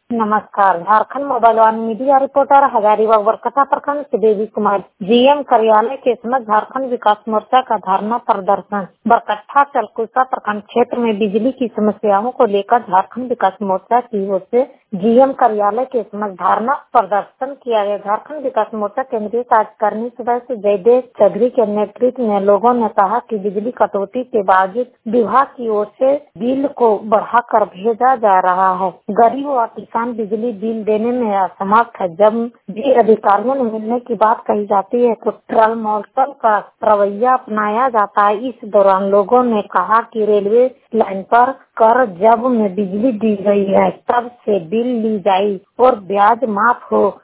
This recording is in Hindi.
नमस्कार। झारखंड मोबाइल वन मीडिया रिपोर्टर हजारीबाग बरकता प्रखंड से देवी कुमार। जीएम कार्यालय के समक्ष झारखंड विकास मोर्चा का धरना प्रदर्शन। बरकट्ठा चलकुसा प्रखंड क्षेत्र में बिजली की समस्याओं को लेकर झारखंड विकास मोर्चा की ओर से जीएम कार्यालय के समक्ष धरना प्रदर्शन किया गया। झारखंड विकास मोर्चा केंद्रीय कार्यकारिणी सदस्य जयदेव चौधरी के नेतृत्व में लोगों ने कहा कि बिजली कटौती के बावजूद विभाग की ओर से बिल को बढ़ाकर भेजा जा रहा है। गरीब और किसान बिजली बिल देने में असमर्थ है। जब भी अधिकारियों ने मिलने की बात कही जाती है तो ट्रल मॉडल का रवैया अपनाया जाता है। इस दौरान लोगों ने कहा कि रेलवे लाइन पर कर जब में बिजली दी गई है तब से बिल ली जाए और ब्याज माफ हो